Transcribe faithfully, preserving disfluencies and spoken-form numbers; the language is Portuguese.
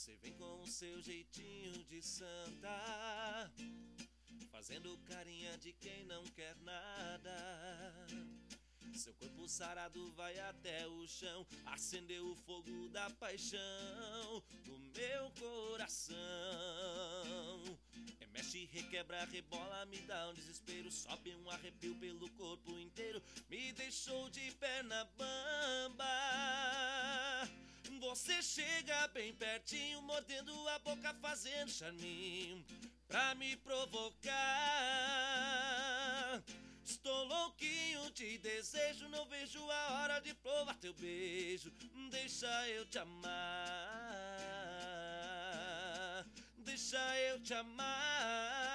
Você vem com o seu jeitinho de santa, fazendo carinha de quem não quer nada. Seu corpo sarado vai até o chão, acendeu o fogo da paixão no meu coração. É mexe, requebra, rebola, me dá um desespero, sobe um arrepio pelo corpo inteiro, me deixou de perna bamba. Você chega bem pertinho, mordendo a boca, fazendo charminho pra me provocar. Estou louquinho de desejo, não vejo a hora de provar teu beijo. Deixa eu te amar, deixa eu te amar.